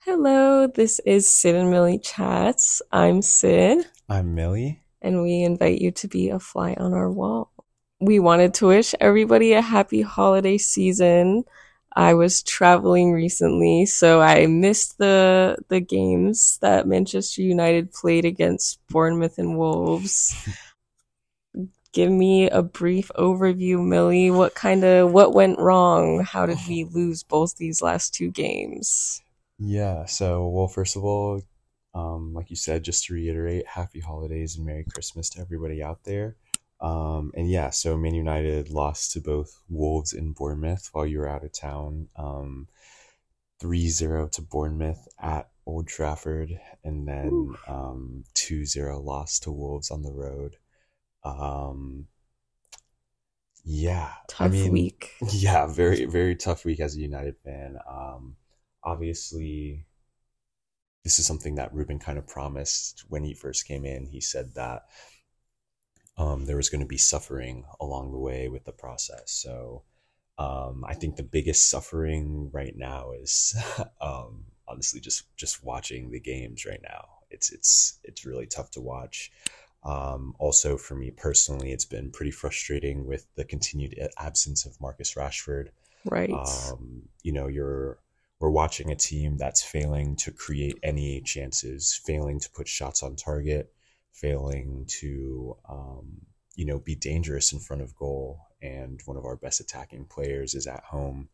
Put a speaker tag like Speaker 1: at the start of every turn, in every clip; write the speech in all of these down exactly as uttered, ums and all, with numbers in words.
Speaker 1: Hello, this is Sid and Millie Chats. I'm Sid,
Speaker 2: I'm Millie.
Speaker 1: and we invite you to be a fly on our wall. We wanted to wish everybody a happy holiday season. I was traveling recently, so I missed the the games that Manchester United played against Bournemouth and Wolves. Give me a brief overview, Millie. What kind of what went wrong? How did we lose both these last two games?
Speaker 2: Yeah, so, well, first of all, um, like you said, just to reiterate, happy holidays and Merry Christmas to everybody out there. Um, and yeah, so Man United lost to both Wolves and Bournemouth while you were out of town. Um, three zero to Bournemouth at Old Trafford, and then
Speaker 1: Ooh,
Speaker 2: um, two zero loss to Wolves on the road. Um, Yeah, I
Speaker 1: tough
Speaker 2: mean,
Speaker 1: week.
Speaker 2: yeah, very, very tough week as a United fan. Um, obviously, this is something that Ruben kind of promised when he first came in. He said that um, there was going to be suffering along the way with the process. So um, I think the biggest suffering right now is um, honestly just just watching the games right now. It's it's it's really tough to watch. Um, also, for me personally, it's been pretty frustrating with the continued absence of Marcus Rashford.
Speaker 1: Right.
Speaker 2: Um, you know, you're we're watching a team that's failing to create any chances, failing to put shots on target, failing to um, you know be dangerous in front of goal. And one of our best attacking players is at home,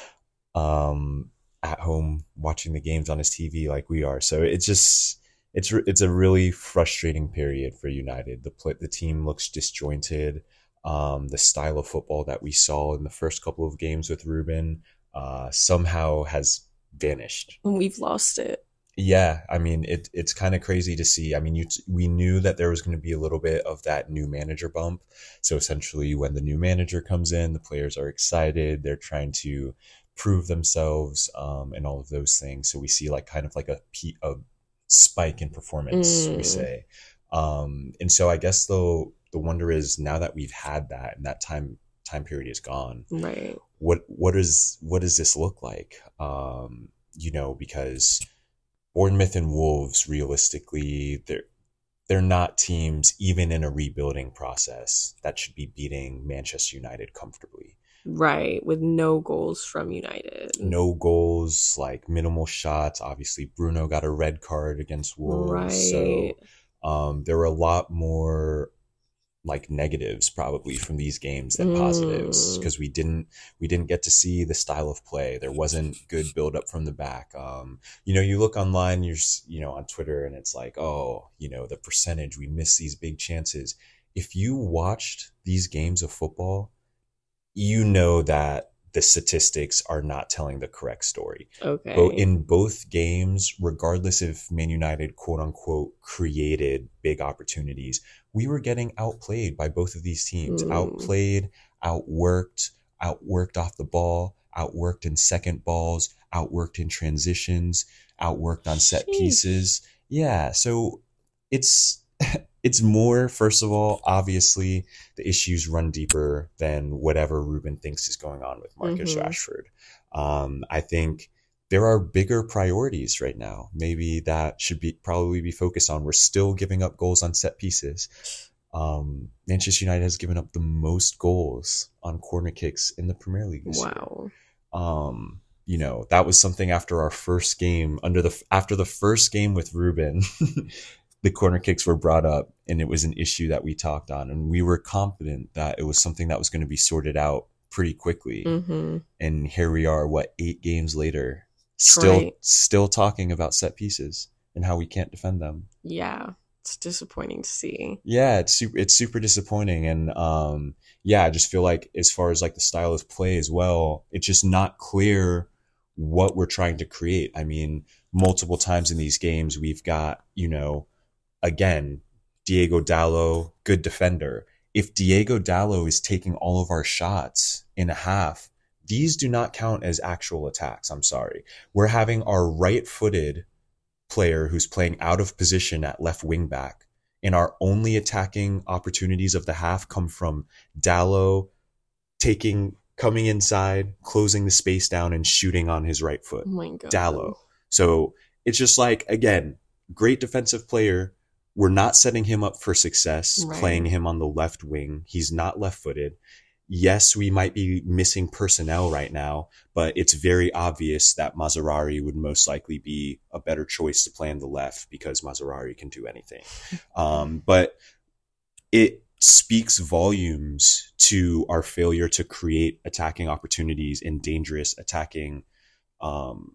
Speaker 2: um, at home watching the games on his T V like we are. So it's just it's it's a really frustrating period for United. The play, the team looks disjointed. Um, the style of football that we saw in the first couple of games with Ruben uh, somehow has vanished.
Speaker 1: And we've lost it.
Speaker 2: Yeah, I mean it. It's kind of crazy to see. I mean, you we knew that there was going to be a little bit of that new manager bump. So essentially, when the new manager comes in, the players are excited. They're trying to prove themselves, um, and all of those things. So we see like kind of like a a spike in performance, we
Speaker 1: Mm,
Speaker 2: say. Um, and so I guess though the wonder is now that we've had that and that time time period is gone,
Speaker 1: right.
Speaker 2: what what is what does this look like? Um, you know, because Bournemouth and Wolves, realistically, they're they're not teams even in a rebuilding process that should be beating Manchester United comfortably.
Speaker 1: Right. With no goals from United.
Speaker 2: No goals, like minimal shots. Obviously, Bruno got a red card against Wolves,
Speaker 1: Right.
Speaker 2: so um, there were a lot more like negatives probably from these games than positives
Speaker 1: Mm,
Speaker 2: because we didn't we didn't get to see the style of play. There wasn't good build up from the back. Um, you know, you look online, you're you know on Twitter, and it's like, oh, you know, the percentage we miss these big chances. If you watched these games of football, you know that the statistics are not telling the correct story. But
Speaker 1: okay.
Speaker 2: in both games, regardless if Man United quote unquote created big opportunities, we were getting outplayed by both of these teams.
Speaker 1: Mm,
Speaker 2: Outplayed, outworked, outworked off the ball, outworked in second balls, outworked in transitions, outworked on set
Speaker 1: sheesh.
Speaker 2: pieces. Yeah, so it's it's more, first of all, obviously the issues run deeper than whatever Ruben thinks is going on with Marcus
Speaker 1: Mm-hmm.
Speaker 2: Rashford. Um, I think there are bigger priorities right now. Maybe that should be probably be focused on. We're still giving up goals on set pieces. Um, Manchester United has given up the most goals on corner kicks in the Premier League this year.
Speaker 1: Wow.
Speaker 2: Um, you know, that was something after our first game under the after the first game with Ruben. The corner kicks were brought up and it was an issue that we talked on, and we were confident that it was something that was going to be sorted out pretty quickly.
Speaker 1: Mm-hmm.
Speaker 2: And here we are, what, eight games later, still
Speaker 1: Right.
Speaker 2: still talking about set pieces and how we can't defend them.
Speaker 1: Yeah. It's disappointing to see.
Speaker 2: Yeah, it's super it's super disappointing. And um yeah, I just feel like as far as like the style of play as well, it's just not clear what we're trying to create. I mean, multiple times in these games we've got, you know, again, Diego Dallo, good defender. If Diego Dallo is taking all of our shots in a half, these do not count as actual attacks. I'm sorry. We're having our right footed player who's playing out of position at left wing back, and our only attacking opportunities of the half come from Dallo taking, coming inside, closing the space down, and shooting on his right
Speaker 1: Oh
Speaker 2: foot.
Speaker 1: my god.
Speaker 2: Dallo. So it's just like, again, great defensive player. We're not setting him up for success,
Speaker 1: Right.
Speaker 2: playing him on the left wing. He's not left footed. Yes, we might be missing personnel right now, but it's very obvious that Maserari would most likely be a better choice to play on the left because Maserari can do anything. Um, but it speaks volumes to our failure to create attacking opportunities and dangerous attacking um,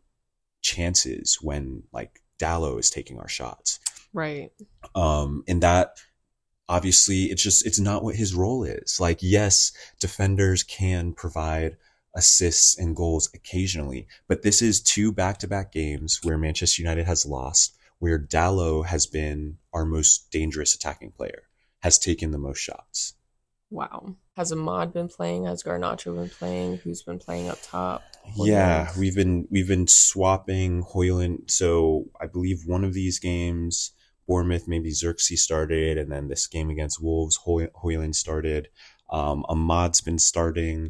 Speaker 2: chances when like Dalot is taking our shots.
Speaker 1: Right.
Speaker 2: Um, and that obviously it's just, it's not what his role is. Like, yes, defenders can provide assists and goals occasionally, but this is two back-to-back games where Manchester United has lost, where Dalot has been our most dangerous attacking player, has taken the most shots.
Speaker 1: Wow. Has Ahmad been playing? Has Garnacho been playing? Who's been playing up top? What
Speaker 2: Yeah,
Speaker 1: else?
Speaker 2: we've been we've been swapping Hoyland. So I believe one of these games, Bournemouth, maybe Xerxes started, and then this game against Wolves, Hoy- Hoyland started. Um, Ahmad's been starting,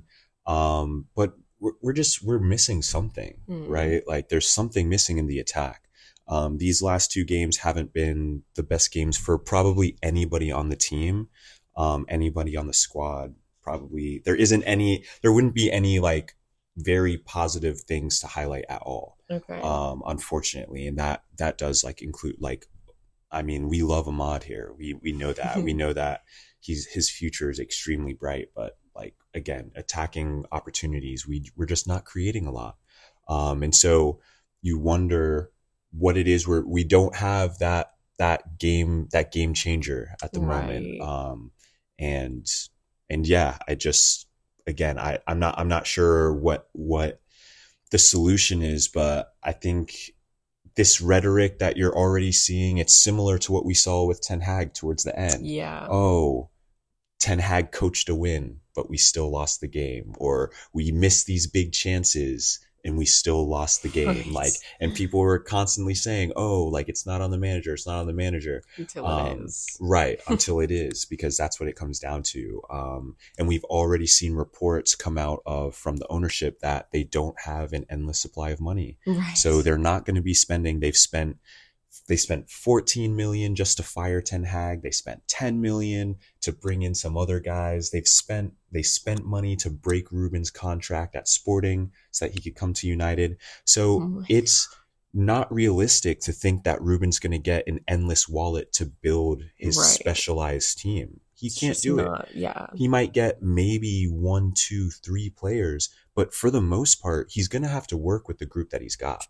Speaker 2: um, but we're, we're just we're missing something,
Speaker 1: Hmm.
Speaker 2: right? Like there's something missing in the attack. Um, these last two games haven't been the best games for probably anybody on the team, um, anybody on the squad. Probably there isn't any, there wouldn't be any like very positive things to highlight at all.
Speaker 1: Okay.
Speaker 2: Um, unfortunately, and that that does like include like, I mean, we love Ahmad here. We we know that. We know that he's his future is extremely bright, but like again, attacking opportunities, we we're just not creating a lot. Um, and so you wonder what it is where we don't have that that game that game changer at the
Speaker 1: Right.
Speaker 2: moment. Um, and and yeah, I just again, I I'm not I'm not sure what what the solution is, but I think this rhetoric that you're already seeing, it's similar to what we saw with Ten Hag towards the end.
Speaker 1: Yeah.
Speaker 2: Oh, Ten Hag coached a win, but we still lost the game, or we missed these big chances and we still lost the game.
Speaker 1: Right.
Speaker 2: Like, and people were constantly saying, oh, like it's not on the manager. It's not on the manager.
Speaker 1: Until
Speaker 2: Um,
Speaker 1: it is.
Speaker 2: Right. Until it is, because that's what it comes down to. Um, and we've already seen reports come out of from the ownership that they don't have an endless supply of money.
Speaker 1: Right.
Speaker 2: So they're not going to be spending. They've spent, they spent fourteen million just to fire Ten Hag. They spent ten million to bring in some other guys. They've spent, they spent money to break Ruben's contract at Sporting so that he could come to United. So
Speaker 1: Oh my
Speaker 2: it's not realistic to think that Ruben's going to get an endless wallet to build his
Speaker 1: Right.
Speaker 2: specialized team. He
Speaker 1: It's
Speaker 2: can't
Speaker 1: just
Speaker 2: do it.
Speaker 1: not- Yeah.
Speaker 2: He might get maybe one, two, three players, but for the most part, he's going to have to work with the group that he's got.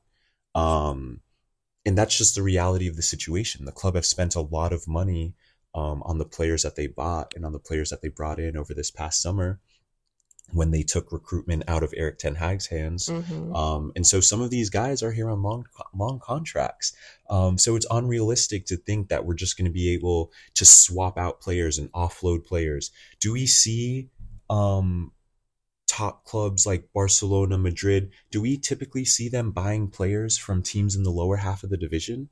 Speaker 2: Um, and that's just the reality of the situation. The club have spent a lot of money um, on the players that they bought and on the players that they brought in over this past summer when they took recruitment out of Eric Ten Hag's hands.
Speaker 1: Mhm.
Speaker 2: Um, and so some of these guys are here on long, long contracts. Um, so it's unrealistic to think that we're just going to be able to swap out players and offload players. Do we see, um, top clubs like Barcelona, Madrid, do we typically see them buying players from teams in the lower half of the division?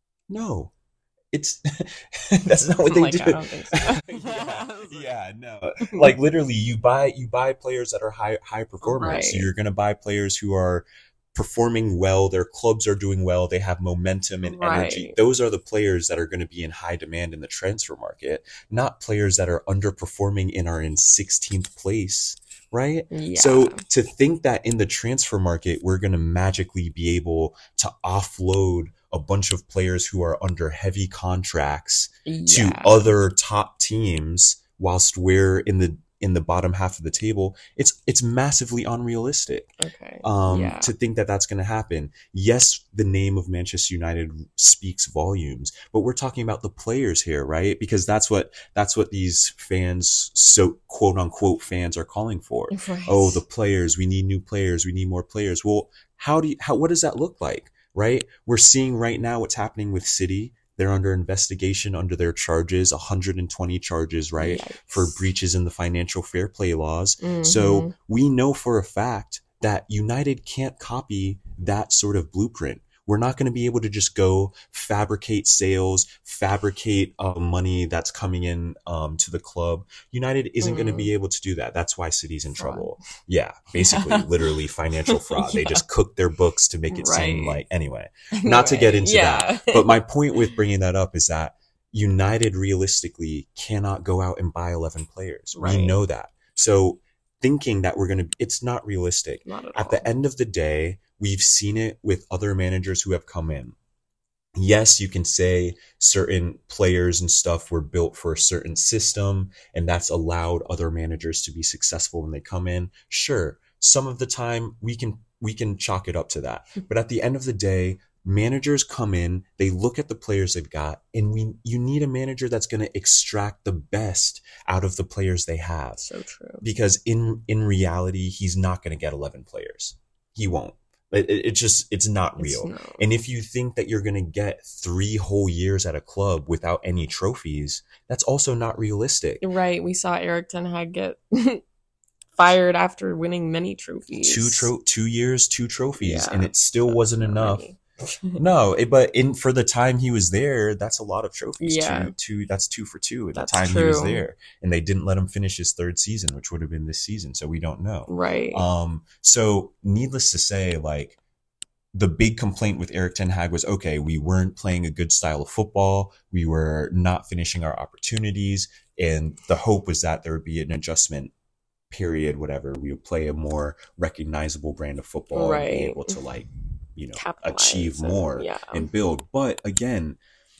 Speaker 2: No. It's that's not what they
Speaker 1: Like,
Speaker 2: do.
Speaker 1: I don't think so.
Speaker 2: yeah, yeah, no. Like literally, you buy you buy players that are high high performers.
Speaker 1: Right.
Speaker 2: So you're going to buy players who are performing well. Their clubs are doing well. They have momentum and energy.
Speaker 1: Right.
Speaker 2: Those are the players that are going to be in high demand in the transfer market, not players that are underperforming and are in sixteenth place. Right?
Speaker 1: Yeah.
Speaker 2: So to think that in the transfer market, we're going to magically be able to offload a bunch of players who are under heavy contracts to
Speaker 1: Yeah.
Speaker 2: other top teams whilst we're in the in the bottom half of the table, it's it's massively unrealistic.
Speaker 1: Okay.
Speaker 2: Um,
Speaker 1: Yeah.
Speaker 2: to think that that's going to happen. Yes, the name of Manchester United speaks volumes, but we're talking about the players here, right? Because that's what that's what these fans, so quote unquote fans, are calling for.
Speaker 1: Right.
Speaker 2: Oh, the players, we need new players, we need more players. Well, how do you, how what does that look like, right? We're seeing right now what's happening with City. They're under investigation under their charges, one hundred twenty charges, right?
Speaker 1: Yikes.
Speaker 2: For breaches in the financial fair play laws.
Speaker 1: Mhm.
Speaker 2: So we know for a fact that United can't copy that sort of blueprint. We're not going to be able to just go fabricate sales, fabricate uh, money that's coming in um, to the club. United isn't mm. going to be able to do that. That's why City's in fraud. trouble. Yeah, basically, literally financial fraud. Yeah. They just cook their books to make it right. seem like, anyway, not to get into yeah. that. But my point with bringing that up is that United realistically cannot go out and buy eleven players. Right. We know that. So thinking that we're going to, it's not realistic.
Speaker 1: Not at
Speaker 2: at
Speaker 1: all.
Speaker 2: The end of the day, we've seen it with other managers who have come in. Yes, you can say certain players and stuff were built for a certain system, and that's allowed other managers to be successful when they come in. Sure, some of the time we can we can chalk it up to that. But at the end of the day, managers come in, they look at the players they've got, and we you need a manager that's going to extract the best out of the players they have.
Speaker 1: So true.
Speaker 2: Because in in reality, he's not going to get eleven players. He won't. It, it, it's just, it's not real. It's no. And if you think that you're going to get three whole years at a club without any trophies, that's also not realistic.
Speaker 1: Right. We saw Erik ten Hag get fired after winning many trophies.
Speaker 2: Two tro- two years, two trophies, yeah, and it still
Speaker 1: that's
Speaker 2: wasn't enough. No, it, but in for the time he was there, that's a lot of trophies.
Speaker 1: Yeah.
Speaker 2: Two, two, that's two for two at
Speaker 1: that's
Speaker 2: the time
Speaker 1: true.
Speaker 2: he was there. And they didn't let him finish his third season, which would have been this season. So we don't know.
Speaker 1: Right.
Speaker 2: Um, so needless to say, like, the big complaint with Erik ten Hag was, okay, we weren't playing a good style of football. We were not finishing our opportunities. And the hope was that there would be an adjustment period, whatever. We would play a more recognizable brand of football
Speaker 1: right.
Speaker 2: and be able to, like, you know,
Speaker 1: capitalize
Speaker 2: achieve more
Speaker 1: and, yeah.
Speaker 2: and build. But again,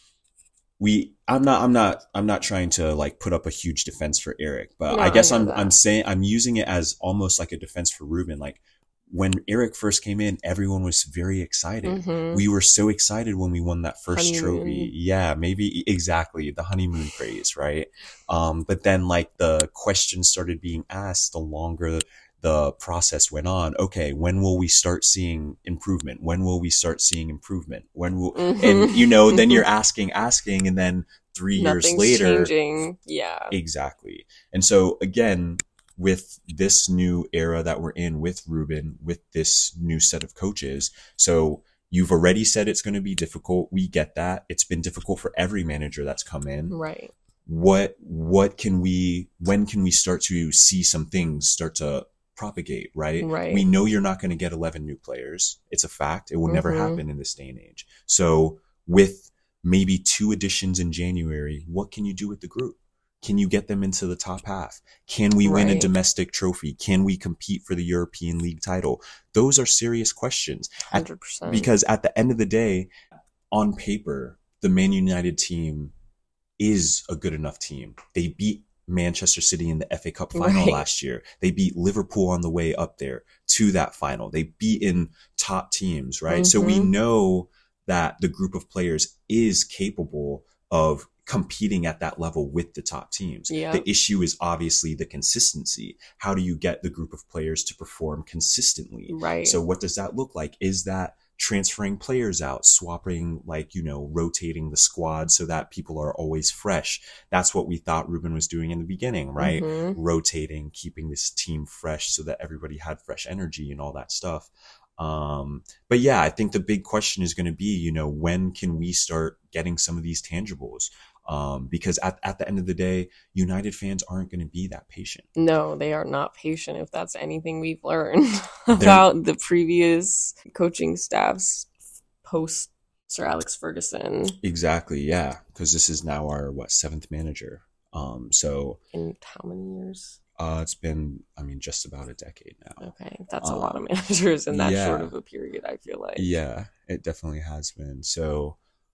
Speaker 2: we, I'm not, I'm not, I'm not trying to like put up a huge defense for Erik, but no, I guess I I'm, that. I'm saying, I'm using it as almost like a defense for Ruben. Like when Erik first came in, everyone was very excited.
Speaker 1: Mm-hmm.
Speaker 2: We were so excited when we won that first
Speaker 1: honeymoon.
Speaker 2: trophy. Yeah, maybe exactly the honeymoon craze, right? Um, but then like the questions started being asked the longer the process went on. Okay, when will we start seeing improvement? When will we start seeing improvement? When will, mm-hmm. and you know, then you're asking, asking, and then three
Speaker 1: Nothing's
Speaker 2: years later,
Speaker 1: changing. Yeah,
Speaker 2: exactly. And so again, with this new era that we're in with Ruben, with this new set of coaches, so you've already said it's going to be difficult. We get that. It's been difficult for every manager that's come in.
Speaker 1: Right.
Speaker 2: What, what can we, when can we start to see some things start to propagate, right?
Speaker 1: Right.
Speaker 2: We know you're not going to get eleven new players. It's a fact. It will mm-hmm. never happen in this day and age. So with maybe two additions in January, what can you do with the group? Can you get them into the top half? Can we win right. a domestic trophy? Can we compete for the European League title? Those are serious questions.
Speaker 1: one hundred percent.
Speaker 2: At, because at the end of the day, on paper, the Man United team is a good enough team. They beat Manchester City in the F A Cup final
Speaker 1: right.
Speaker 2: last year. They beat Liverpool on the way up there to that final. They beat in top teams, right? Mm-hmm. So we know that the group of players is capable of competing at that level with the top teams.
Speaker 1: Yeah.
Speaker 2: The issue is obviously the consistency. How do you get the group of players to perform consistently?
Speaker 1: Right.
Speaker 2: So what does that look like? Is that transferring players out, swapping, like, you know, rotating the squad so that people are always fresh? That's what we thought Ruben was doing in the beginning, right?
Speaker 1: Mm-hmm.
Speaker 2: Rotating, keeping this team fresh so that everybody had fresh energy and all that stuff. Um, but yeah, I think the big question is going to be, you know, when can we start getting some of these tangibles? Um, because at, at the end of the day, United fans aren't going to be that patient.
Speaker 1: No, they are not patient. If that's anything we've learned about the previous coaching staffs post Sir Alex Ferguson.
Speaker 2: Exactly. Yeah. Because this is now our, what, seventh manager. Um, so
Speaker 1: in how many years?
Speaker 2: Uh, it's been, I mean, just about a decade now.
Speaker 1: Okay. That's
Speaker 2: um,
Speaker 1: a lot of managers in that
Speaker 2: yeah,
Speaker 1: short of a period, I feel like.
Speaker 2: Yeah, it definitely has been. So,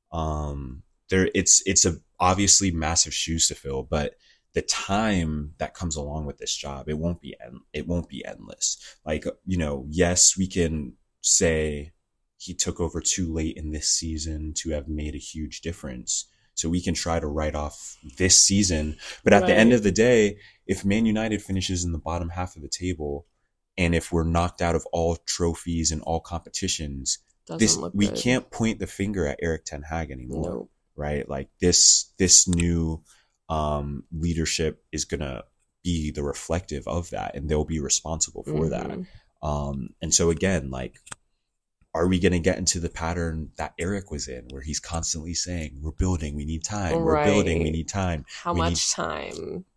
Speaker 2: um, there, it's, it's a obviously massive shoes to fill, but the time that comes along with this job, it won't be, end, it won't be endless. Like, you know, yes, we can say he took over too late in this season to have made a huge difference. So we can try to write off this season. But at
Speaker 1: right.
Speaker 2: the end of the day, if Man United finishes in the bottom half of the table, and if we're knocked out of all trophies and all competitions,
Speaker 1: Doesn't
Speaker 2: this
Speaker 1: look
Speaker 2: we
Speaker 1: good.
Speaker 2: Can't point the finger at Erik ten Hag anymore,
Speaker 1: nope.
Speaker 2: right? Like this, this new um, leadership is gonna be the reflective of that, and they'll be responsible for
Speaker 1: mm-hmm.
Speaker 2: that. Um, and so again, like, are we going to get into the pattern that Eric was in, where he's constantly saying, we're building, we need time, we're
Speaker 1: Right.
Speaker 2: building, we need time.
Speaker 1: How
Speaker 2: we
Speaker 1: much
Speaker 2: need...
Speaker 1: time?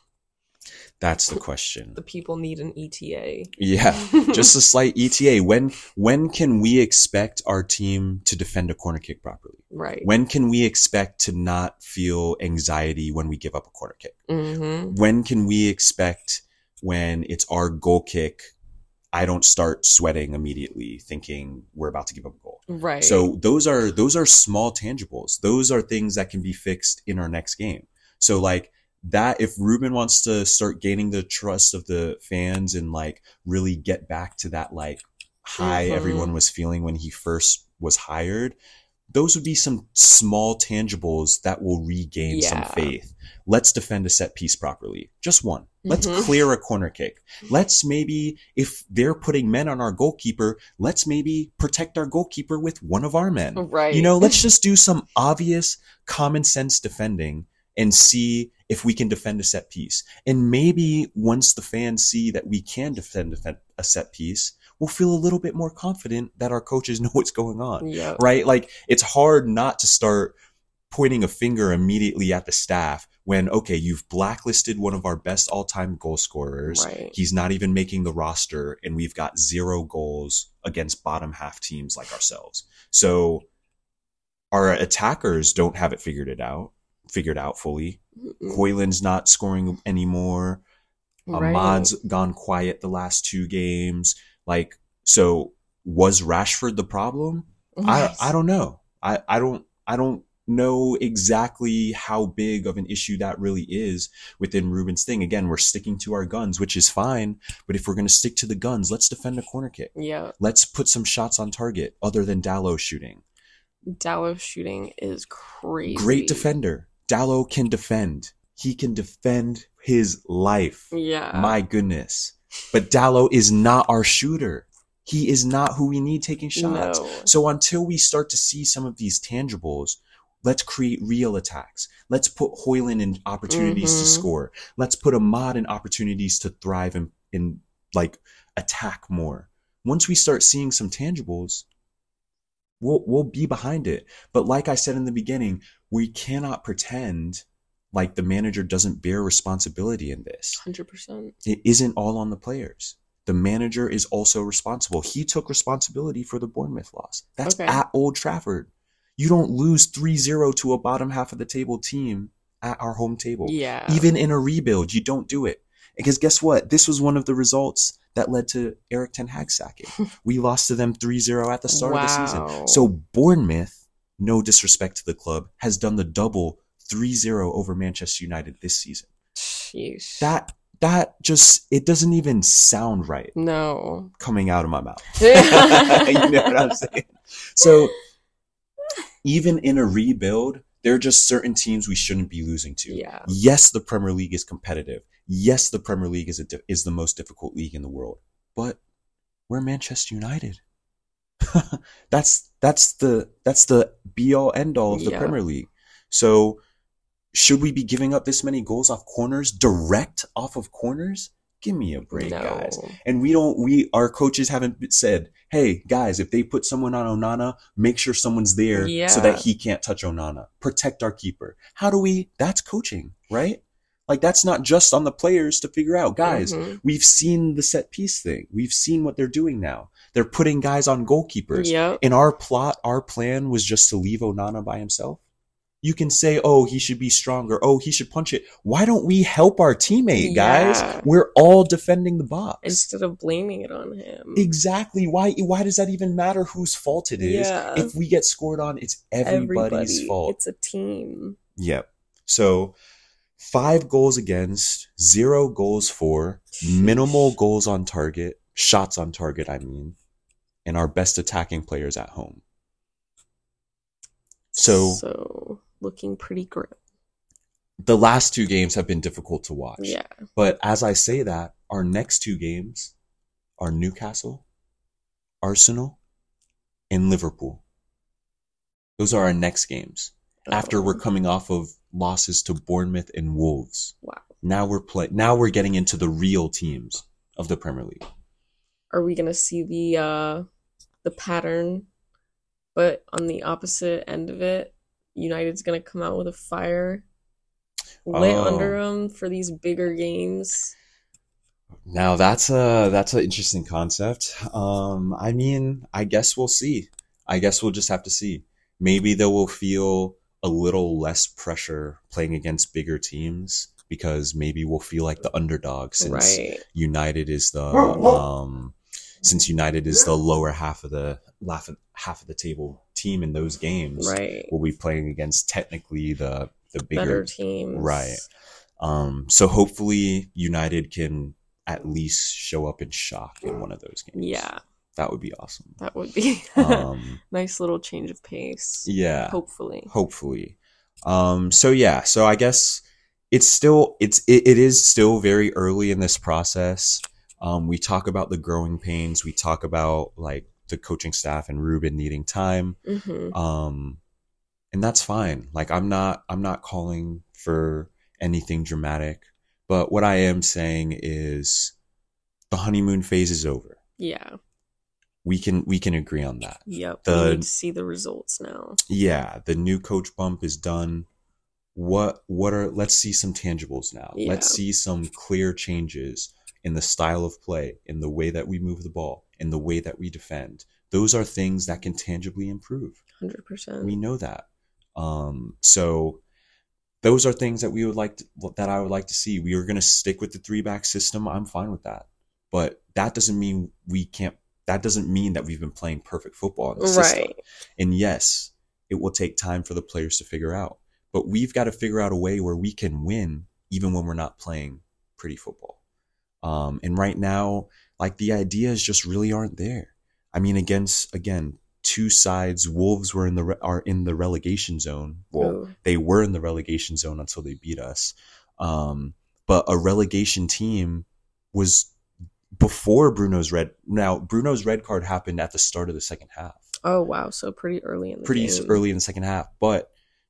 Speaker 2: That's the question.
Speaker 1: The people need an E T A.
Speaker 2: Yeah, just a slight E T A. When when can we expect our team to defend a corner kick properly?
Speaker 1: Right.
Speaker 2: When can we expect to not feel anxiety when we give up a corner kick?
Speaker 1: Mm-hmm.
Speaker 2: When can we expect, when it's our goal kick, I don't start sweating immediately thinking we're about to give up a goal?
Speaker 1: Right.
Speaker 2: So those are those are small tangibles. Those are things that can be fixed in our next game. So like that, if Ruben wants to start gaining the trust of the fans and like really get back to that like high
Speaker 1: Mm-hmm.
Speaker 2: everyone was feeling when he first was hired, those would be some small tangibles that will regain some
Speaker 1: Yeah.
Speaker 2: faith. Let's defend a set piece properly. Just one. Let's
Speaker 1: Mhm.
Speaker 2: clear a corner kick. Let's maybe, if they're putting men on our goalkeeper, let's maybe protect our goalkeeper with one of our men.
Speaker 1: Right.
Speaker 2: You know, let's just do some obvious common sense defending and see if we can defend a set piece. And maybe once the fans see that we can defend, defend a set piece, we'll feel a little bit more confident that our coaches know what's going on.
Speaker 1: Yep.
Speaker 2: Right? Like, it's hard not to start pointing a finger immediately at the staff when, okay, you've blacklisted one of our best all-time goal scorers.
Speaker 1: Right.
Speaker 2: He's not even making the roster, and we've got zero goals against bottom half teams like ourselves. So our attackers don't have it figured it out, figured out fully.
Speaker 1: Mm-mm.
Speaker 2: Hoyland's not scoring anymore.
Speaker 1: Right.
Speaker 2: Ahmad's gone quiet the last two games. Like, so was Rashford the problem? I I don't know. I, I don't I don't know exactly how big of an issue that really is within Ruben's thing. Again, we're sticking to our guns, which is fine. But if we're going to stick to the guns, let's defend a corner kick.
Speaker 1: Yeah.
Speaker 2: Let's put some shots on target other than Dalot shooting.
Speaker 1: Dalot shooting is crazy.
Speaker 2: Great defender. Dalot can defend. He can defend his life.
Speaker 1: Yeah.
Speaker 2: My goodness. But Dalot is not our shooter. He is not who we need taking shots.
Speaker 1: No.
Speaker 2: So until we start to see some of these tangibles, let's create real attacks. Let's put Hoyland in opportunities
Speaker 1: Mhm.
Speaker 2: to score. Let's put Ahmad in opportunities to thrive and, and like attack more. Once we start seeing some tangibles, we'll we'll be behind it. But like I said in the beginning, we cannot pretend like the manager doesn't bear responsibility in this.
Speaker 1: one hundred percent.
Speaker 2: It isn't all on the players. The manager is also responsible. He took responsibility for the Bournemouth loss. That's
Speaker 1: Okay.
Speaker 2: at Old Trafford. You don't lose three zero to a bottom half of the table team at our home table.
Speaker 1: Yeah.
Speaker 2: Even in a rebuild, you don't do it. Because guess what? This was one of the results that led to Eric Ten Hag sacking. We lost to them three zero at the start
Speaker 1: Wow.
Speaker 2: of the season. So Bournemouth, no disrespect to the club, has done the double three zero over Manchester United this season.
Speaker 1: Sheesh.
Speaker 2: That that just, it doesn't even sound right
Speaker 1: No.
Speaker 2: coming out of my mouth. You know what I'm saying? So even in a rebuild, there are just certain teams we shouldn't be losing to.
Speaker 1: Yeah.
Speaker 2: Yes, the Premier League is competitive. Yes, the Premier League is a, di- is the most difficult league in the world. But we're Manchester United. that's that's the that's the be all end all of the
Speaker 1: Yeah.
Speaker 2: Premier League. So should we be giving up this many goals off corners, direct off of corners? Give me a break,
Speaker 1: No.
Speaker 2: guys. And we don't, we, our coaches haven't said, hey, guys, if they put someone on Onana, make sure someone's there
Speaker 1: Yeah.
Speaker 2: so that he can't touch Onana. Protect our keeper. How do we, that's coaching, right? Like, that's not just on the players to figure out. Guys,
Speaker 1: Mhm.
Speaker 2: we've seen the set piece thing. We've seen what they're doing now. They're putting guys on goalkeepers.
Speaker 1: Yep.
Speaker 2: And our plot, our plan was just to leave Onana by himself. You can say, oh, he should be stronger. Oh, he should punch it. Why don't we help our teammate, guys?
Speaker 1: Yeah.
Speaker 2: We're all defending the box.
Speaker 1: Instead of blaming it on him.
Speaker 2: Exactly. Why Why does that even matter whose fault it is?
Speaker 1: Yeah.
Speaker 2: If we get scored on, it's everybody's
Speaker 1: Everybody.
Speaker 2: fault.
Speaker 1: It's a team.
Speaker 2: Yep. So five goals against, zero goals for, minimal goals on target, shots on target, I mean, and our best attacking players at home. So,
Speaker 1: So looking pretty grim.
Speaker 2: the last two games have been difficult to watch.
Speaker 1: Yeah.
Speaker 2: But as I say that, our next two games are Newcastle, Arsenal, and Liverpool. Those are our next games. After
Speaker 1: Oh.
Speaker 2: we're coming off of losses to Bournemouth and Wolves.
Speaker 1: Wow.
Speaker 2: Now we're play now we're getting into the real teams of the Premier League.
Speaker 1: Are we gonna see the uh the pattern, but on the opposite end of it, United's gonna come out with a fire lit
Speaker 2: Oh,
Speaker 1: under them for these bigger games.
Speaker 2: now that's a that's an interesting concept. Um, I mean, I guess we'll see. I guess we'll just have to see. Maybe they will feel a little less pressure playing against bigger teams because maybe we'll feel like the underdog since
Speaker 1: Right.
Speaker 2: United is the um since United is the lower half of the half of, half of the table team in those games.
Speaker 1: Right.
Speaker 2: We'll be playing against technically the the bigger
Speaker 1: Better teams.
Speaker 2: right. Um, so hopefully United can at least show up in shock in one of those games.
Speaker 1: Yeah,
Speaker 2: That would be awesome.
Speaker 1: that would be
Speaker 2: Um,
Speaker 1: nice little change of pace.
Speaker 2: yeah,
Speaker 1: Hopefully.
Speaker 2: hopefully. Um, so yeah, so I guess it's still it's it, it is still very early in this process. Um, we talk about the growing pains. We talk about like the coaching staff and Ruben needing time.
Speaker 1: Mm-hmm.
Speaker 2: Um, and that's fine. Like I'm not I'm not calling for anything dramatic, but what I am saying is the honeymoon phase is over.
Speaker 1: Yeah.
Speaker 2: We can we can agree on that.
Speaker 1: Yep.
Speaker 2: The-
Speaker 1: we need to see the results now.
Speaker 2: Yeah, the new coach bump is done. What what are let's see some tangibles now.
Speaker 1: Yeah.
Speaker 2: Let's see some clear changes in the style of play, in the way that we move the ball, in the way that we defend. Those are things that can tangibly improve.
Speaker 1: one hundred percent.
Speaker 2: We know that. Um, so those are things that we would like to, that I would like to see. We are going to stick with the three back system. I'm fine with that, but that doesn't mean we can't. That doesn't mean that we've been playing perfect football in the system.
Speaker 1: Right.
Speaker 2: And yes, it will take time for the players to figure out, but we've got to figure out a way where we can win even when we're not playing pretty football. Um, and right now, like the ideas just really aren't there. I mean, against again, two sides. Wolves were in the re- are in the relegation zone. Well,
Speaker 1: Ooh.
Speaker 2: they were in the relegation zone until they beat us. Um, but a relegation team was before Bruno's red. Now Bruno's red card happened at the start of the second half.
Speaker 1: Oh wow, so pretty early in the
Speaker 2: Pretty
Speaker 1: game.
Speaker 2: early in the second half, but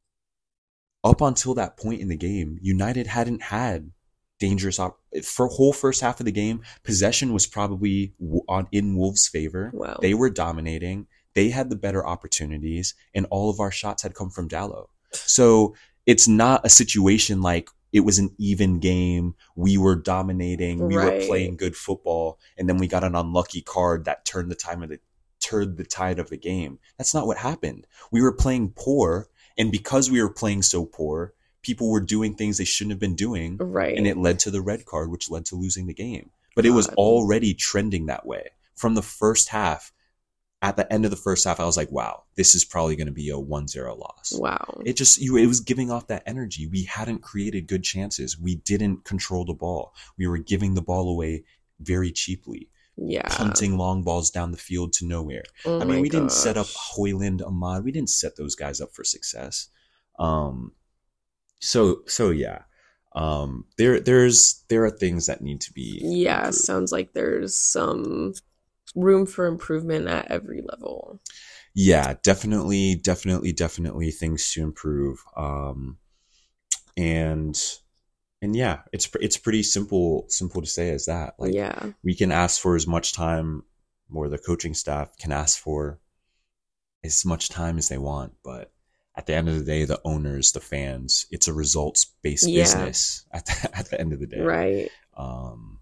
Speaker 2: up until that point in the game, United hadn't had dangerous op- for whole first half of the game. Possession was probably w- on in Wolves' favor.
Speaker 1: Wow.
Speaker 2: They were dominating. They had the better opportunities, and all of our shots had come from Dallo. So it's not a situation like it was an even game. We were dominating. We
Speaker 1: Right.
Speaker 2: were playing good football, and then we got an unlucky card that turned the time of the turned the tide of the game. That's not what happened. We were playing poor, and because we were playing so poor, people were doing things they shouldn't have been doing,
Speaker 1: Right.
Speaker 2: and it led to the red card, which led to losing the game. But it was
Speaker 1: God.
Speaker 2: already trending that way from the first half. At the end of the first half, I was like, wow, this is probably going to be a one zero loss.
Speaker 1: Wow.
Speaker 2: It just, you, it was giving off that energy. We hadn't created good chances. We didn't control the ball. We were giving the ball away very cheaply,
Speaker 1: Yeah.
Speaker 2: punting long balls down the field to nowhere.
Speaker 1: Oh
Speaker 2: I mean,
Speaker 1: my
Speaker 2: we didn't set up
Speaker 1: gosh.
Speaker 2: Hoyland, Ahmad. We didn't set those guys up for success. Um, so, so yeah, um, there, there's, there are things that need to be.
Speaker 1: Yeah,
Speaker 2: improved.
Speaker 1: sounds like there's some room for improvement at every level.
Speaker 2: Yeah, definitely, definitely, definitely things to improve. Um, and, and yeah, it's, it's pretty simple, simple to say as that. Like,
Speaker 1: Yeah.
Speaker 2: we can ask for as much time, or the coaching staff can ask for as much time as they want. But at the end of the day, the owners, the fans, it's a results based
Speaker 1: Yeah.
Speaker 2: business at the, at the end of the day.
Speaker 1: Right.
Speaker 2: Um,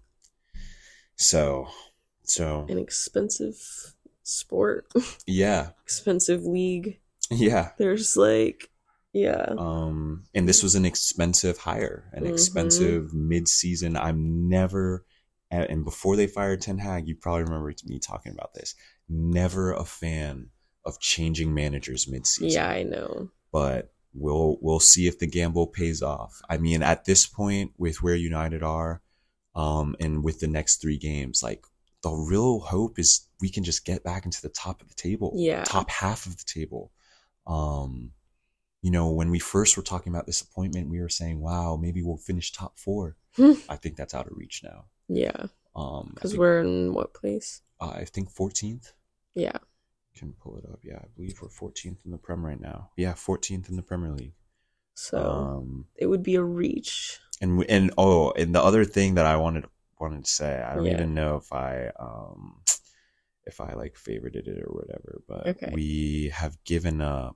Speaker 2: so, so
Speaker 1: An expensive sport,
Speaker 2: yeah,
Speaker 1: expensive league.
Speaker 2: yeah.
Speaker 1: There's like, yeah.
Speaker 2: Um, and this was an expensive hire, an
Speaker 1: Mhm.
Speaker 2: expensive mid-season. I'm never, and before they fired Ten Hag, you probably remember me talking about this. Never a fan of changing managers mid-season.
Speaker 1: Yeah, I know.
Speaker 2: But we'll we'll see if the gamble pays off. I mean, at this point, with where United are, um, and with the next three games, like the real hope is we can just get back into the top of the table,
Speaker 1: Yeah.
Speaker 2: top half of the table. Um, you know, when we first were talking about this appointment, we were saying, "Wow, maybe we'll finish top four." I think that's out of reach now.
Speaker 1: Yeah.
Speaker 2: Um, I
Speaker 1: Because
Speaker 2: think,
Speaker 1: we're in what place?
Speaker 2: uh, I think fourteenth.
Speaker 1: Yeah.
Speaker 2: Can pull it up. Yeah, I believe we're fourteenth in the Prem right now. Yeah, fourteenth in the Premier League.
Speaker 1: So
Speaker 2: Um,
Speaker 1: it would be a reach.
Speaker 2: and we- and oh, and the other thing that I wanted wanted to say, I don't
Speaker 1: Yeah.
Speaker 2: even know if I um if I like favorited it or whatever, but
Speaker 1: Okay.
Speaker 2: we have given up,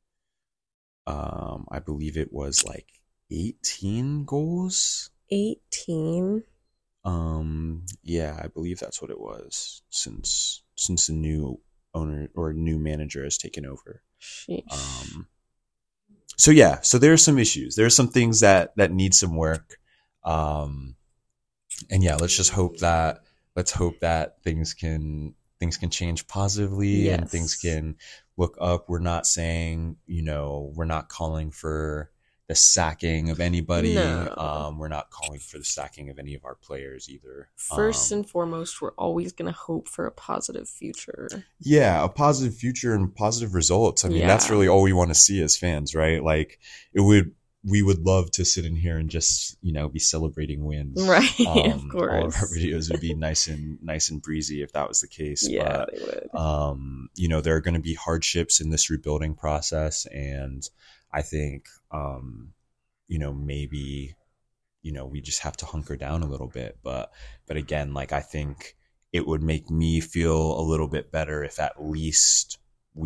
Speaker 2: um, I believe it was like eighteen goals.
Speaker 1: eighteen.
Speaker 2: Um, yeah, I believe that's what it was since since the new owner or new manager has taken over.
Speaker 1: Sheesh.
Speaker 2: Um, so yeah, so there are some issues. There are some things that that need some work. Um, and yeah, let's just hope that let's hope that things can things can change positively
Speaker 1: Yes.
Speaker 2: and things can look up. We're not saying, you know, we're not calling for the sacking of anybody.
Speaker 1: No.
Speaker 2: Um, we're not calling for the sacking of any of our players either.
Speaker 1: First
Speaker 2: Um,
Speaker 1: and foremost, we're always going to hope for a positive future.
Speaker 2: yeah, a positive future and positive results. I mean,
Speaker 1: Yeah.
Speaker 2: that's really all we want to see as fans, right? Like, it would, we would love to sit in here and just, you know, be celebrating wins.
Speaker 1: Right, of
Speaker 2: Um, all of
Speaker 1: course.
Speaker 2: our videos would be nice and nice and breezy if that was the case.
Speaker 1: Yeah,
Speaker 2: But,
Speaker 1: they would.
Speaker 2: um, you know, there are going to be hardships in this rebuilding process, and I think, um, you know, maybe, you know, we just have to hunker down a little bit. But, but again, like, I think it would make me feel a little bit better if at least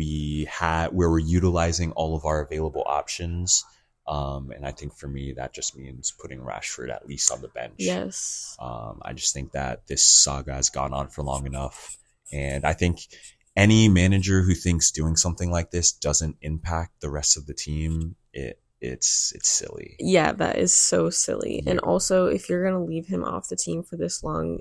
Speaker 2: we had, where we're utilizing all of our available options. Um, and I think for me, that just means putting Rashford at least on the bench.
Speaker 1: Yes.
Speaker 2: Um, I just think that this saga has gone on for long enough. And I think any manager who thinks doing something like this doesn't impact the rest of the team, it, it's, it's silly.
Speaker 1: Yeah, that is so silly.
Speaker 2: Yeah.
Speaker 1: And also, if you're going to leave him off the team for this long,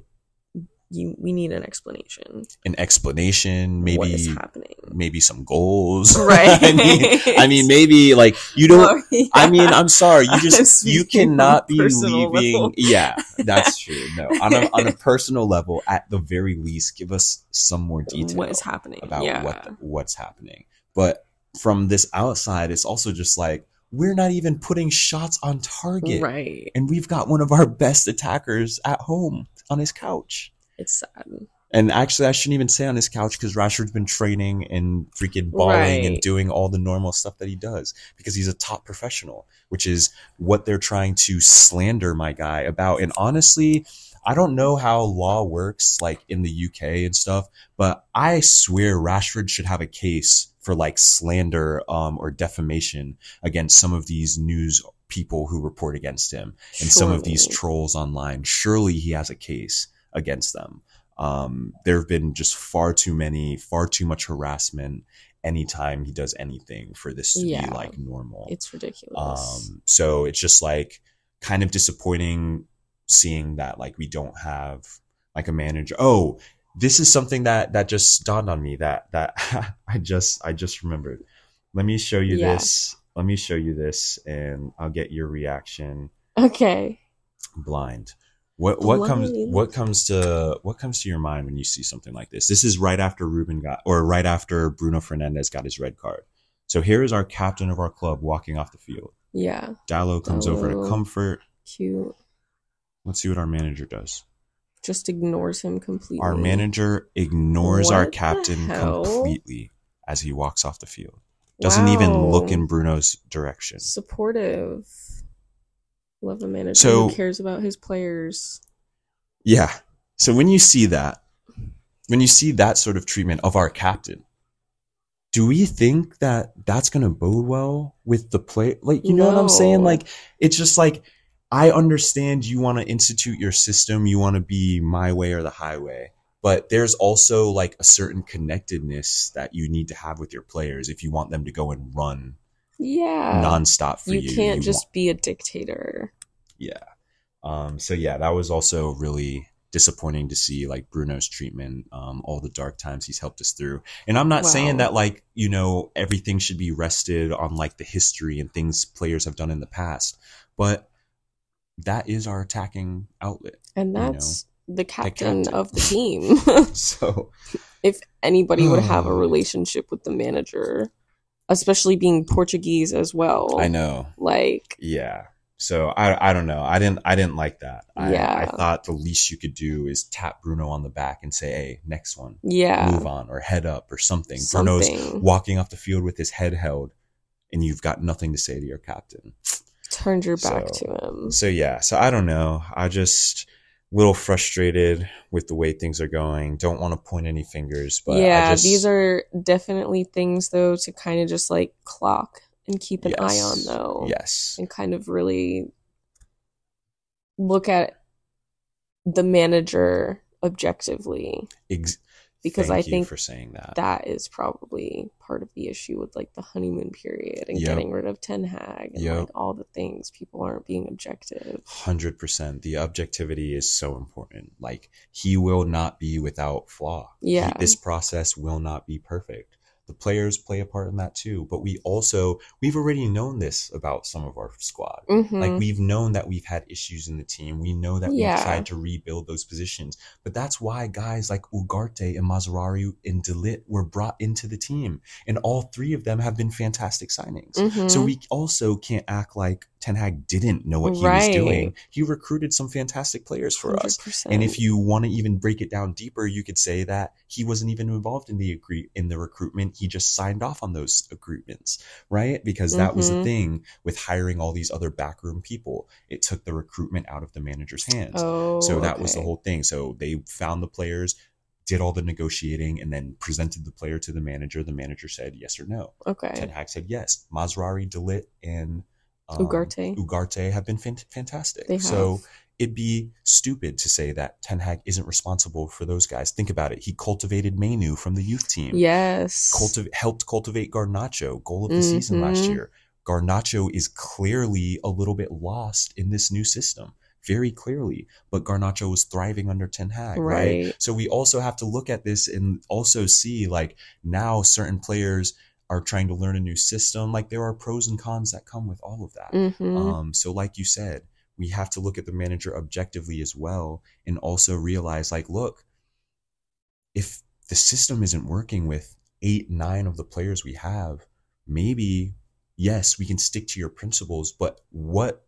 Speaker 1: you we need an explanation.
Speaker 2: An explanation, maybe,
Speaker 1: What is happening?
Speaker 2: maybe some goals.
Speaker 1: Right.
Speaker 2: I mean, I mean, maybe like you don't,
Speaker 1: Well, yeah.
Speaker 2: I mean, I'm sorry. You just, you
Speaker 1: Speaking on
Speaker 2: cannot
Speaker 1: a
Speaker 2: be
Speaker 1: personal
Speaker 2: leaving.
Speaker 1: level.
Speaker 2: Yeah, that's true. No, on a, on a personal level, at the very least, give us some more detail
Speaker 1: What is happening?
Speaker 2: about
Speaker 1: Yeah.
Speaker 2: what, what's happening. But from this outside, it's also just like, we're not even putting shots on target.
Speaker 1: Right.
Speaker 2: And we've got one of our best attackers at home on his couch.
Speaker 1: It's sad.
Speaker 2: And actually, I shouldn't even say on his couch because Rashford's been training and freaking balling
Speaker 1: Right.
Speaker 2: and doing all the normal stuff that he does because he's a top professional, which is what they're trying to slander my guy about. And honestly, I don't know how law works like in the U K and stuff, but I swear Rashford should have a case for like slander um, or defamation against some of these news people who report against him and some of these
Speaker 1: Surely.
Speaker 2: trolls online. Surely he has a case against them. Um, there have been just far too many, far too much harassment anytime he does anything for this to
Speaker 1: Yeah.
Speaker 2: be like normal.
Speaker 1: It's ridiculous.
Speaker 2: Um, so it's just like kind of disappointing seeing that like we don't have like a manager. Oh, this is something that, that just dawned on me that, that I just, I just remembered. Let me show you
Speaker 1: Yeah.
Speaker 2: this. Let me show you this and I'll get your reaction.
Speaker 1: Okay.
Speaker 2: Blind. What what comes
Speaker 1: Blind.
Speaker 2: what comes to what comes to your mind when you see something like this? This is right after Ruben got or right after Bruno Fernandes got his red card. So here is our captain of our club walking off the field.
Speaker 1: Yeah.
Speaker 2: Dalot comes over to
Speaker 1: Dalot.
Speaker 2: comfort.
Speaker 1: Cute.
Speaker 2: Let's see what our manager does.
Speaker 1: Just ignores him completely.
Speaker 2: Our manager ignores
Speaker 1: What
Speaker 2: our
Speaker 1: the
Speaker 2: captain
Speaker 1: hell?
Speaker 2: completely as he walks off the field. Doesn't even
Speaker 1: Wow.
Speaker 2: look in Bruno's direction.
Speaker 1: Supportive. Love a manager
Speaker 2: So-
Speaker 1: who cares about his players.
Speaker 2: Yeah. So when you see that, when you see that sort of treatment of our captain, do we think that that's going to bode well with the play? Like, you know what I'm saying?
Speaker 1: No.
Speaker 2: Like, it's just like, I understand you want to institute your system. You want to be my way or the highway. But there's also like a certain connectedness that you need to have with your players if you want them to go and run
Speaker 1: Yeah.
Speaker 2: nonstop for you.
Speaker 1: you can't
Speaker 2: You
Speaker 1: just
Speaker 2: want-
Speaker 1: be a dictator.
Speaker 2: yeah. Um, so yeah, that was also really disappointing to see like Bruno's treatment, um, all the dark times he's helped us through. And I'm not
Speaker 1: Wow.
Speaker 2: saying that like, you know, everything should be rested on like the history and things players have done in the past, but that is our attacking outlet.
Speaker 1: And
Speaker 2: You know,
Speaker 1: that's the captain,
Speaker 2: captain.
Speaker 1: of the team.
Speaker 2: So
Speaker 1: If anybody would have a relationship with the manager, especially being Portuguese as well.
Speaker 2: I know.
Speaker 1: Like,
Speaker 2: Yeah. So I I don't know. I didn't I didn't like that. I,
Speaker 1: Yeah.
Speaker 2: I thought the least you could do is tap Bruno on the back and say, "Hey, next one,
Speaker 1: yeah.
Speaker 2: move on," or head up or something.
Speaker 1: Something.
Speaker 2: Bruno's walking off the field with his head held, and you've got nothing to say to your captain.
Speaker 1: Turned your back
Speaker 2: So-
Speaker 1: to him.
Speaker 2: So yeah. So I don't know. I just little frustrated with the way things are going. Don't want to point any fingers, but
Speaker 1: yeah,
Speaker 2: I just,
Speaker 1: these are definitely things though to kind of just like clock and keep an
Speaker 2: yes,
Speaker 1: eye on though.
Speaker 2: Yes.
Speaker 1: And kind of really look at the manager objectively.
Speaker 2: Ex-
Speaker 1: because
Speaker 2: Thank
Speaker 1: I
Speaker 2: you
Speaker 1: think
Speaker 2: for saying that.
Speaker 1: That is probably part of the issue with like the honeymoon period and
Speaker 2: Yep.
Speaker 1: getting rid of Ten Hag and
Speaker 2: Yep.
Speaker 1: like all the things. People aren't being objective.
Speaker 2: one hundred percent. The objectivity is so important. Like, he will not be without flaw.
Speaker 1: Yeah.
Speaker 2: He, this process will not be perfect. The players play a part in that too. But we also, we've already known this about some of our squad.
Speaker 1: Mm-hmm.
Speaker 2: Like, we've known that we've had issues in the team. We know that
Speaker 1: Yeah.
Speaker 2: we've tried to rebuild those positions. But that's why guys like Ugarte and Mazraoui and De Ligt were brought into the team. And all three of them have been fantastic signings.
Speaker 1: Mm-hmm.
Speaker 2: So we also can't act like Ten Hag didn't know what he
Speaker 1: Right.
Speaker 2: was doing. He recruited some fantastic players for
Speaker 1: one hundred
Speaker 2: us.
Speaker 1: percent.
Speaker 2: And if you want to even break it down deeper, you could say that he wasn't even involved in the agree in the recruitment. He just signed off on those agreements, right? Because that
Speaker 1: Mm-hmm.
Speaker 2: was the thing with hiring all these other backroom people. It took the recruitment out of the manager's hands.
Speaker 1: Oh,
Speaker 2: so that was the
Speaker 1: okay.
Speaker 2: whole thing. So they found the players, did all the negotiating, and then presented the player to the manager. The manager said yes or no.
Speaker 1: Okay.
Speaker 2: Ten Hag said yes. Mazraoui, De Ligt, and um,
Speaker 1: Ugarte.
Speaker 2: Ugarte have been fan- fantastic.
Speaker 1: They have.
Speaker 2: So it'd be stupid to say that Ten Hag isn't responsible for those guys. Think about it. He cultivated Mainu from the youth team.
Speaker 1: Yes.
Speaker 2: Cultiv- helped cultivate Garnacho, goal of the season last
Speaker 1: Mhm.
Speaker 2: year. Garnacho is clearly a little bit lost in this new system. Very clearly, but Garnacho was thriving under Ten Hag, right?
Speaker 1: Right.
Speaker 2: So we also have to look at this and also see, like, now certain players are trying to learn a new system. Like, there are pros and cons that come with all of that.
Speaker 1: Mm-hmm.
Speaker 2: Um, so like you said, we have to look at the manager objectively as well, and also realize, like, look, if the system isn't working with eight, nine of the players we have, maybe, yes, we can stick to your principles, but what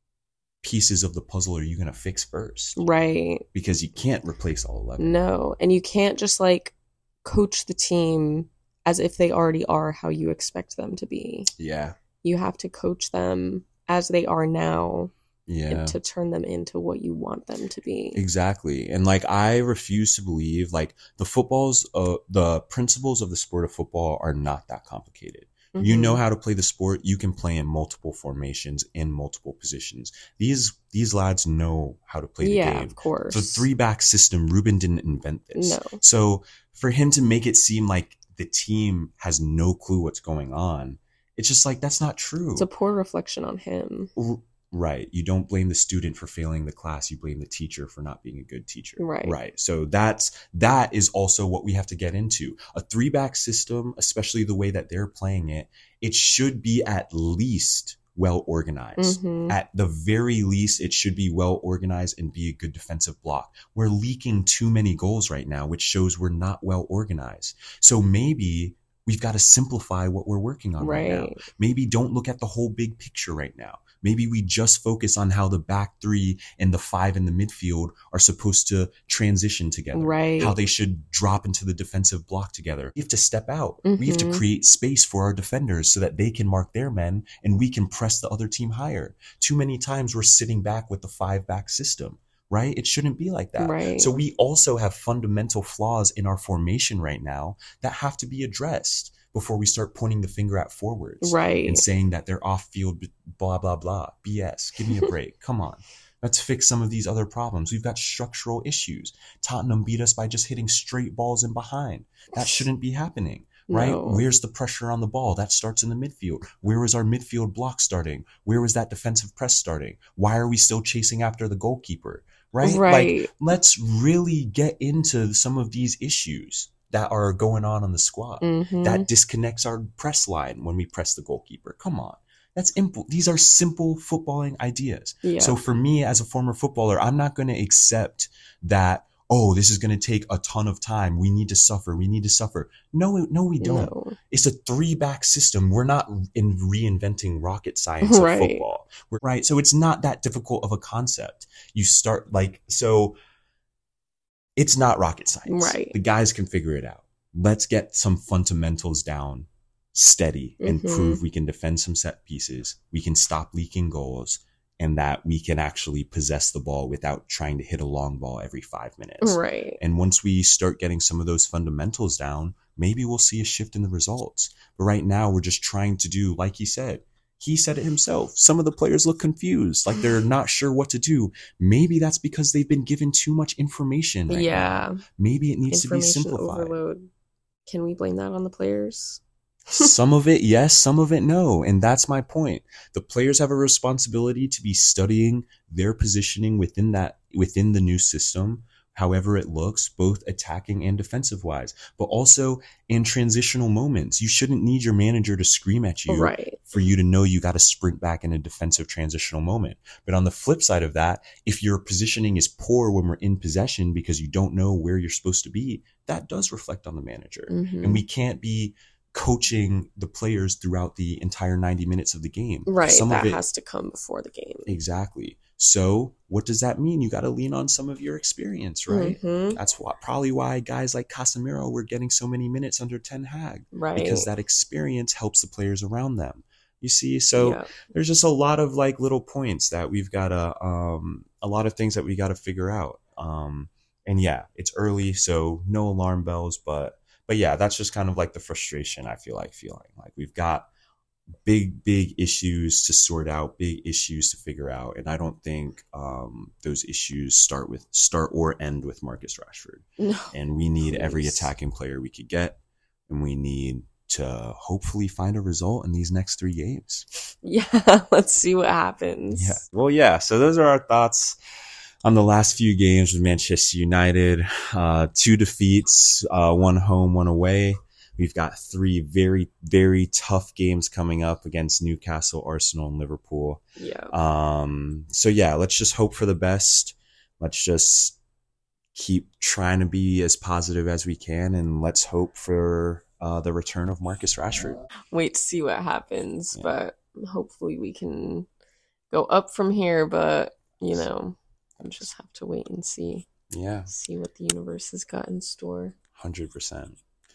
Speaker 2: pieces of the puzzle are you going to fix first?
Speaker 1: Right.
Speaker 2: Because you can't replace all eleven.
Speaker 1: No. And you can't just like coach the team as if they already are how you expect them to be.
Speaker 2: Yeah.
Speaker 1: You have to coach them as they are now
Speaker 2: Yeah.
Speaker 1: and to turn them into what you want them to be.
Speaker 2: Exactly. And like, I refuse to believe like the footballs, uh, the principles of the sport of football are not that complicated.
Speaker 1: Mm-hmm.
Speaker 2: You know how to play the sport. You can play in multiple formations, in multiple positions. These these lads know how to play the
Speaker 1: yeah,
Speaker 2: game.
Speaker 1: of course.
Speaker 2: The three back system, Ruben didn't invent this.
Speaker 1: No.
Speaker 2: So for him to make it seem like the team has no clue what's going on, it's just like, that's not true.
Speaker 1: It's a poor reflection on him.
Speaker 2: R- Right. You don't blame the student for failing the class. You blame the teacher for not being a good teacher.
Speaker 1: Right.
Speaker 2: Right. So that's, that is also what we have to get into. A three back system, especially the way that they're playing it, it should be at least well organized.
Speaker 1: Mm-hmm.
Speaker 2: At the very least, it should be well organized and be a good defensive block. We're leaking too many goals right now, which shows we're not well organized. So maybe we've got to simplify what we're working on right, right now. Maybe don't look at the whole big picture right now. Maybe we just focus on how the back three and the five in the midfield are supposed to transition together.
Speaker 1: Right.
Speaker 2: How they should drop into the defensive block together. We have to step out.
Speaker 1: Mm-hmm.
Speaker 2: We have to create space for our defenders so that they can mark their men and we can press the other team higher. Too many times we're sitting back with the five back system. Right? It shouldn't be like that.
Speaker 1: Right.
Speaker 2: So we also have fundamental flaws in our formation right now that have to be addressed before we start pointing the finger at forwards.
Speaker 1: Right.
Speaker 2: And saying that they're off field, blah, blah, blah. B S. Give me a break. Come on. Let's fix some of these other problems. We've got structural issues. Tottenham beat us by just hitting straight balls in behind. That shouldn't be happening. Right?
Speaker 1: No.
Speaker 2: Where's the pressure on the ball? That starts in the midfield. Where was our midfield block starting? Where was that defensive press starting? Why are we still chasing after the goalkeeper? Right?
Speaker 1: Right.
Speaker 2: Like, let's really get into some of these issues that are going on on the squad.
Speaker 1: Mm-hmm.
Speaker 2: That disconnects our press line when we press the goalkeeper. Come on. That's imp- These are simple footballing ideas.
Speaker 1: Yeah.
Speaker 2: So for me as a former footballer, I'm not going to accept that, oh, this is going to take a ton of time. We need to suffer. We need to suffer. No, no, we don't.
Speaker 1: No.
Speaker 2: It's a three back system. We're not in reinventing rocket science of
Speaker 1: Right.
Speaker 2: football. We're, right. So it's not that difficult of a concept. You start like, so it's not rocket science.
Speaker 1: Right.
Speaker 2: The guys can figure it out. Let's get some fundamentals down steady and
Speaker 1: Mhm.
Speaker 2: prove we can defend some set pieces. We can stop leaking goals and that we can actually possess the ball without trying to hit a long ball every five minutes.
Speaker 1: Right.
Speaker 2: And once we start getting some of those fundamentals down, maybe we'll see a shift in the results. But right now we're just trying to do, like he said, he said it himself. Some of the players look confused, like they're not sure what to do. Maybe that's because they've been given too much information right
Speaker 1: yeah.
Speaker 2: now. Maybe it needs to be simplified.
Speaker 1: Overload. Can we blame that on the players?
Speaker 2: Some of it, yes. Some of it, no. And that's my point. The players have a responsibility to be studying their positioning within that, within the new system, however it looks, both attacking and defensive wise, but also in transitional moments. You shouldn't need your manager to scream at you
Speaker 1: right.
Speaker 2: for you to know you got to sprint back in a defensive transitional moment. But on the flip side of that, if your positioning is poor when we're in possession because you don't know where you're supposed to be, that does reflect on the manager.
Speaker 1: Mm-hmm.
Speaker 2: And we can't be coaching the players throughout the entire ninety minutes of the game.
Speaker 1: Right.
Speaker 2: Some
Speaker 1: that
Speaker 2: of it,
Speaker 1: has to come before the game.
Speaker 2: Exactly. So what does that mean? You got to lean on some of your experience, right?
Speaker 1: Mm-hmm.
Speaker 2: That's what, probably why guys like Casemiro were getting so many minutes under Ten Hag.
Speaker 1: Right.
Speaker 2: Because that experience helps the players around them. You see? So
Speaker 1: yeah.
Speaker 2: there's just a lot of like little points that we've got to, um, a lot of things that we got to figure out. Um, and yeah, it's early, so no alarm bells, but, but yeah, that's just kind of like the frustration I feel like feeling. Like we've got big, big issues to sort out, big issues to figure out. And I don't think um, those issues start with start or end with Marcus Rashford.
Speaker 1: No,
Speaker 2: and we need
Speaker 1: please.
Speaker 2: every attacking player we could get. And we need to hopefully find a result in these next three games.
Speaker 1: Yeah, let's see what happens.
Speaker 2: Yeah. Well, yeah. So those are our thoughts on the last few games with Manchester United. Uh, two defeats, uh, one home, one away. We've got three very, very tough games coming up against Newcastle, Arsenal, and Liverpool.
Speaker 1: Yeah.
Speaker 2: Um, so yeah, let's just hope for the best. Let's just keep trying to be as positive as we can, and let's hope for uh, the return of Marcus Rashford.
Speaker 1: Wait to see what happens,
Speaker 2: Yeah.
Speaker 1: but hopefully we can go up from here. But you know, we'll just have to wait and see.
Speaker 2: Yeah,
Speaker 1: See what the universe has got in store.
Speaker 2: one hundred percent.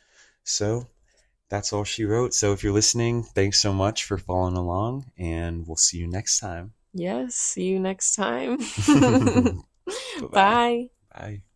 Speaker 2: So that's all she wrote. So if you're listening, thanks so much for following along, and we'll see you next time.
Speaker 1: Yes, see you next time.
Speaker 2: Bye-bye.
Speaker 1: Bye.
Speaker 2: Bye.